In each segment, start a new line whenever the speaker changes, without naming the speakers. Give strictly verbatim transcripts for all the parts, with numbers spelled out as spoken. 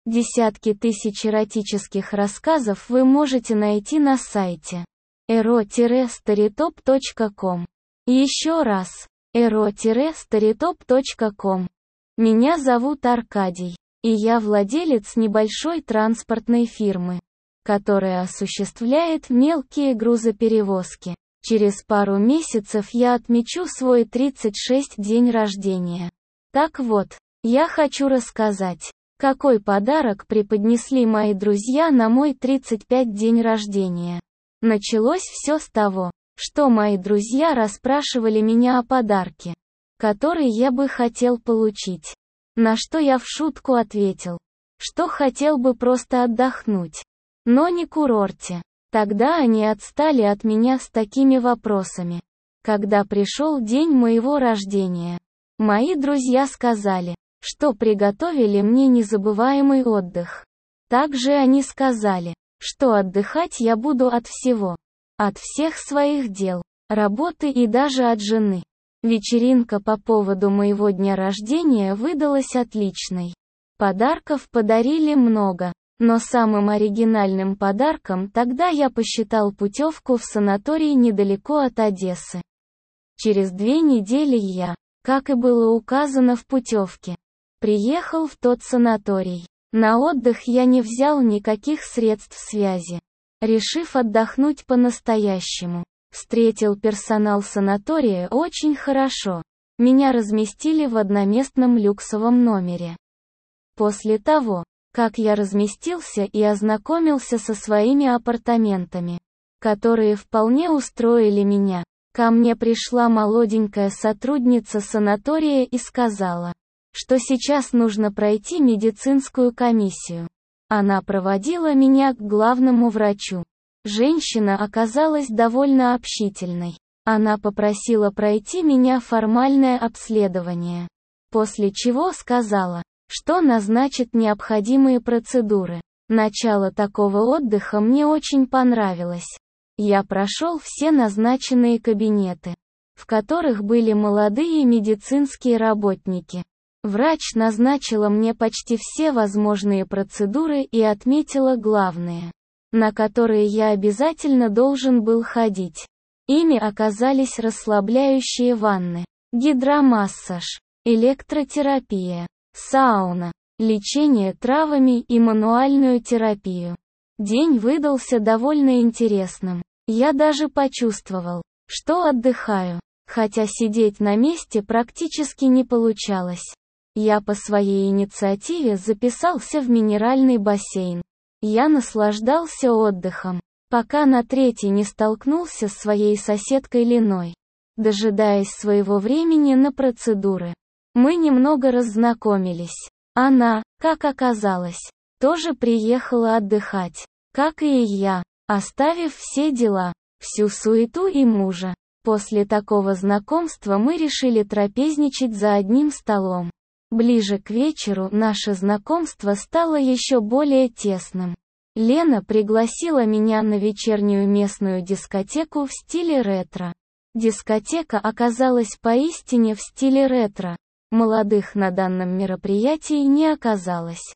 Десятки тысяч эротических рассказов вы можете найти на сайте эро старитоп точка ком. Еще раз, эро старитоп точка ком. Меня зовут Аркадий, и я владелец небольшой транспортной фирмы, которая осуществляет мелкие грузоперевозки. Через пару месяцев я отмечу свой тридцать шестой день рождения. Так вот, я хочу рассказать, какой подарок преподнесли мои друзья на мой тридцать пятый день рождения. Началось все с того, что мои друзья расспрашивали меня о подарке, который я бы хотел получить. На что я в шутку ответил, что хотел бы просто отдохнуть, но не курорте. Тогда они отстали от меня с такими вопросами. Когда пришел день моего рождения, мои друзья сказали, что приготовили мне незабываемый отдых. Также они сказали, что отдыхать я буду от всего. От всех своих дел, работы и даже от жены. Вечеринка по поводу моего дня рождения выдалась отличной. Подарков подарили много, но самым оригинальным подарком тогда я посчитал путевку в санаторий недалеко от Одессы. Через две недели я, как и было указано в путевке, приехал в тот санаторий. На отдых я не взял никаких средств связи. Решив отдохнуть по-настоящему, встретил персонал санатория очень хорошо. Меня разместили в одноместном люксовом номере. После того, как я разместился и ознакомился со своими апартаментами, которые вполне устроили меня, ко мне пришла молоденькая сотрудница санатория и сказала, что сейчас нужно пройти медицинскую комиссию. Она проводила меня к главному врачу. Женщина оказалась довольно общительной. Она попросила пройти меня формальное обследование, после чего сказала, что назначит необходимые процедуры. Начало такого отдыха мне очень понравилось. Я прошел все назначенные кабинеты, в которых были молодые медицинские работники. Врач назначила мне почти все возможные процедуры и отметила главные, на которые я обязательно должен был ходить. Ими оказались расслабляющие ванны, гидромассаж, электротерапия, сауна, лечение травами и мануальную терапию. День выдался довольно интересным. Я даже почувствовал, что отдыхаю, хотя сидеть на месте практически не получалось. Я по своей инициативе записался в минеральный бассейн. Я наслаждался отдыхом, пока на третий не столкнулся с своей соседкой Леной, дожидаясь своего времени на процедуры. Мы немного раззнакомились. Она, как оказалось, тоже приехала отдыхать, как и я, оставив все дела, всю суету и мужа. После такого знакомства мы решили трапезничать за одним столом. Ближе к вечеру наше знакомство стало еще более тесным. Лена пригласила меня на вечернюю местную дискотеку в стиле ретро. Дискотека оказалась поистине в стиле ретро. Молодых на данном мероприятии не оказалось.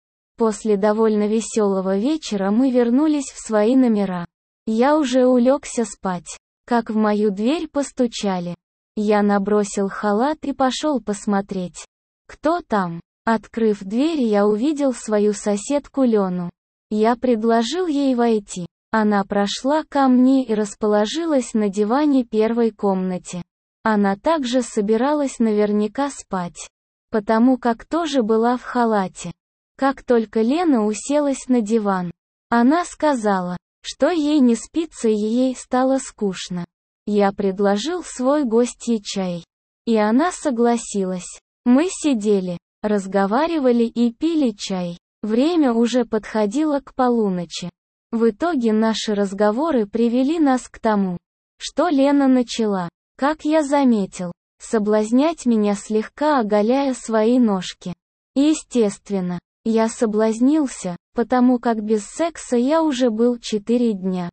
После довольно веселого вечера мы вернулись в свои номера. Я уже улегся спать, как в мою дверь постучали. Я набросил халат и пошел посмотреть, кто там. Открыв дверь, я увидел свою соседку Лену. Я предложил ей войти. Она прошла ко мне и расположилась на диване первой комнате. Она также собиралась наверняка спать, потому как тоже была в халате. Как только Лена уселась на диван, она сказала, что ей не спится и ей стало скучно. Я предложил свой гостье чай, и она согласилась. Мы сидели, разговаривали и пили чай. Время уже подходило к полуночи. В итоге наши разговоры привели нас к тому, что Лена начала, как я заметил, соблазнять меня, слегка оголяя свои ножки. Естественно, я соблазнился, потому как без секса я уже был четыре дня.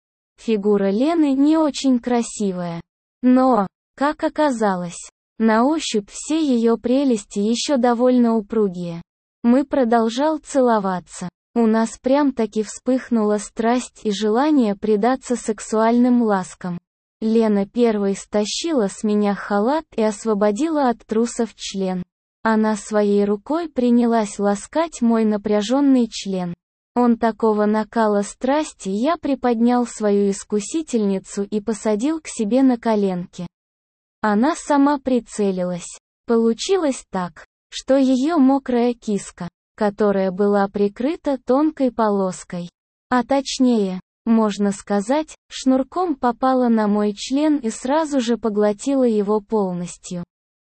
Фигура Лены не очень красивая. Но, как оказалось, на ощупь все ее прелести еще довольно упругие. Мы продолжал целоваться. У нас прям-таки вспыхнула страсть и желание предаться сексуальным ласкам. Лена первой стащила с меня халат и освободила от трусов член. Она своей рукой принялась ласкать мой напряженный член. Он такого накала страсти, я приподнял свою искусительницу и посадил к себе на коленки. Она сама прицелилась. Получилось так, что ее мокрая киска, которая была прикрыта тонкой полоской, а точнее, можно сказать, шнурком, попала на мой член и сразу же поглотила его полностью.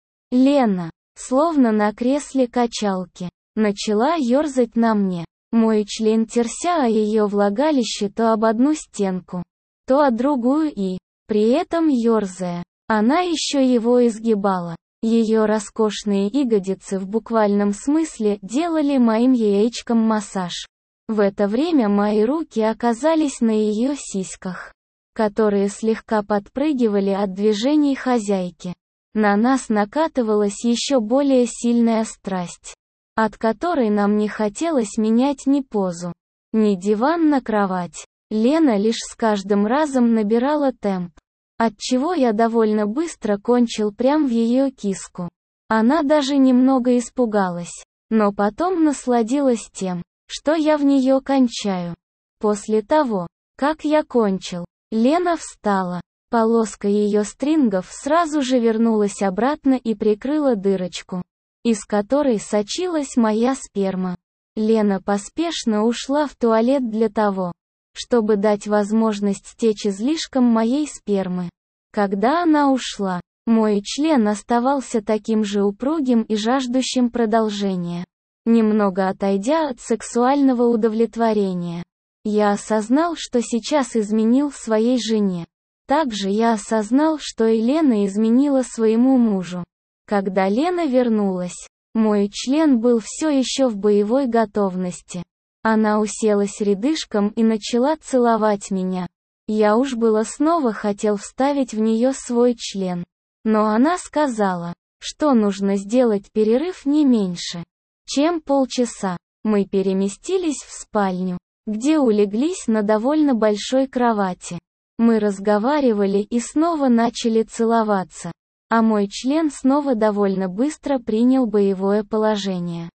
Лена, словно на кресле качалки, начала ерзать на мне. Мой член терся о ее влагалище то об одну стенку, то о другую и, при этом ерзая, она еще его изгибала. Ее роскошные ягодицы в буквальном смысле делали моим яичкам массаж. В это время мои руки оказались на ее сиськах, которые слегка подпрыгивали от движений хозяйки. На нас накатывалась еще более сильная страсть, от которой нам не хотелось менять ни позу, ни диван на кровать. Лена лишь с каждым разом набирала темп, отчего я довольно быстро кончил прямо в ее киску. Она даже немного испугалась, но потом насладилась тем, что я в нее кончаю. После того, как я кончил, Лена встала. Полоска ее стрингов сразу же вернулась обратно и прикрыла дырочку, из которой сочилась моя сперма. Лена поспешно ушла в туалет для того, чтобы дать возможность стечь излишком моей спермы. Когда она ушла, мой член оставался таким же упругим и жаждущим продолжения. Немного отойдя от сексуального удовлетворения, я осознал, что сейчас изменил своей жене. Также я осознал, что и Лена изменила своему мужу. Когда Лена вернулась, мой член был все еще в боевой готовности. Она уселась рядышком и начала целовать меня. Я уж было снова хотел вставить в нее свой член. Но она сказала, что нужно сделать перерыв не меньше, чем полчаса. Мы переместились в спальню, где улеглись на довольно большой кровати. Мы разговаривали и снова начали целоваться, а мой член снова довольно быстро принял боевое положение.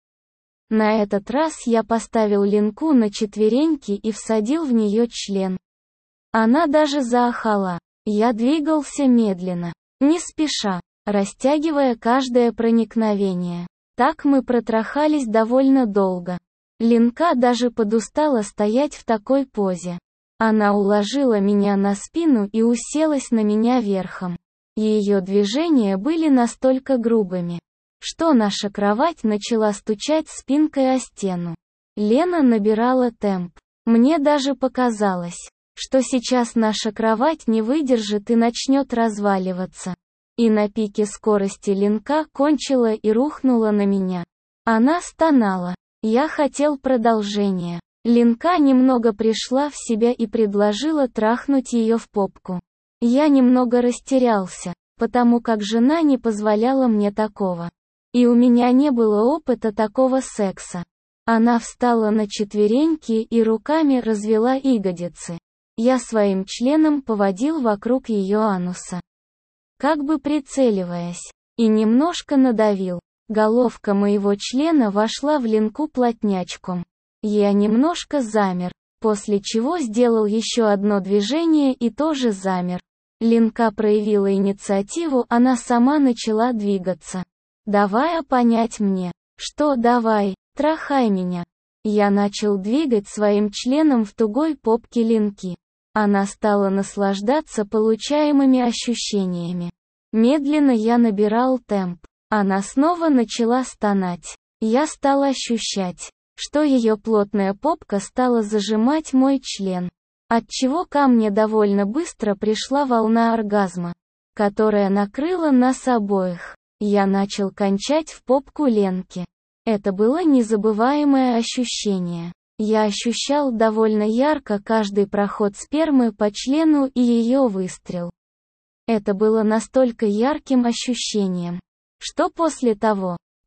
На этот раз я поставил Ленку на четвереньки и всадил в нее член. Она даже заахала. Я двигался медленно, не спеша, растягивая каждое проникновение. Так мы протрахались довольно долго. Ленка даже подустала стоять в такой позе. Она уложила меня на спину и уселась на меня верхом. Ее движения были настолько грубыми, что наша кровать начала стучать спинкой о стену. Лена набирала темп. Мне даже показалось, что сейчас наша кровать не выдержит и начнет разваливаться. И на пике скорости Ленка кончила и рухнула на меня. Она стонала. Я хотел продолжения. Ленка немного пришла в себя и предложила трахнуть ее в попку. Я немного растерялся, потому как жена не позволяла мне такого. И у меня не было опыта такого секса. Она встала на четвереньки и руками развела ягодицы. Я своим членом поводил вокруг ее ануса, как бы прицеливаясь, и немножко надавил. Головка моего члена вошла в Ленку плотнячком. Я немножко замер, после чего сделал еще одно движение и тоже замер. Ленка проявила инициативу, она сама начала двигаться, давая понять мне, что давай, трахай меня. Я начал двигать своим членом в тугой попке Ленки. Она стала наслаждаться получаемыми ощущениями. Медленно я набирал темп. Она снова начала стонать. Я стал ощущать, что ее плотная попка стала зажимать мой член, отчего ко мне довольно быстро пришла волна оргазма, которая накрыла нас обоих. Я начал кончать в попку Ленки. Это было незабываемое ощущение. Я ощущал довольно ярко каждый проход спермы по члену и ее выстрел. Это было настолько ярким ощущением, что после того,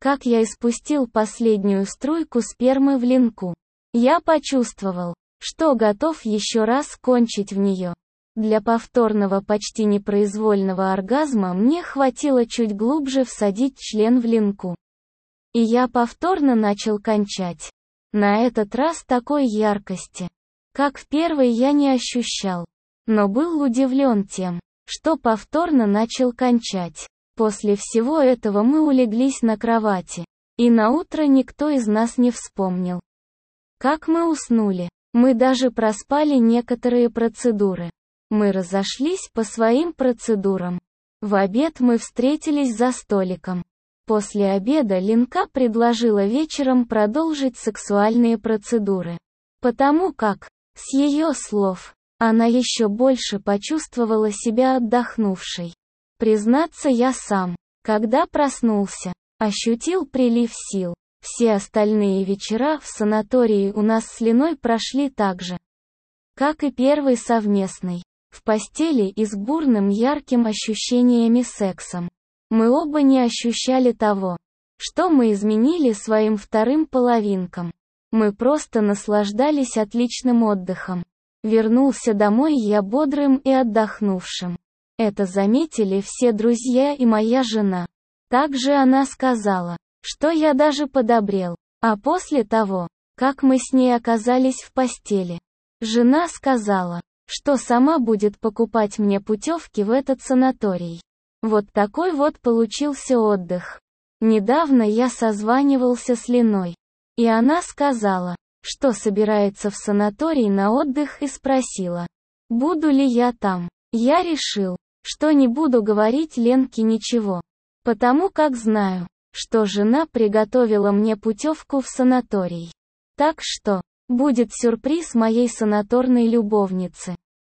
как я испустил последнюю струйку спермы в Ленку. Я почувствовал, что готов еще раз кончить в нее. Для повторного почти непроизвольного оргазма мне хватило чуть глубже всадить член в Ленку. И я повторно начал кончать. На этот раз такой яркости, как в первой, я не ощущал. Но был удивлен тем, что повторно начал кончать. После всего этого мы улеглись на кровати. И наутро никто из нас не вспомнил, как мы уснули. Мы даже проспали некоторые процедуры. Мы разошлись по своим процедурам. В обед мы встретились за столиком. После обеда Ленка предложила вечером продолжить сексуальные процедуры. Потому как, с ее слов, она еще больше почувствовала себя отдохнувшей. Признаться, я сам, когда проснулся, ощутил прилив сил. Все остальные вечера в санатории у нас с Леной прошли так же, как и первый совместный. В постели и с бурным ярким ощущениями сексом. Мы оба не ощущали того, что мы изменили своим вторым половинкам. Мы просто наслаждались отличным отдыхом. Вернулся домой я бодрым и отдохнувшим. Это заметили все друзья и моя жена. Также она сказала, что я даже подобрел. А после того, как мы с ней оказались в постели, жена сказала, что сама будет покупать мне путевки в этот санаторий. Вот такой вот получился отдых. Недавно я созванивался с Леной, и она сказала, что собирается в санаторий на отдых, и спросила, буду ли я там. Я решил, что не буду говорить Ленке ничего, потому как знаю, что жена приготовила мне путевку в санаторий. Так что, будет сюрприз моей санаторной любовницы.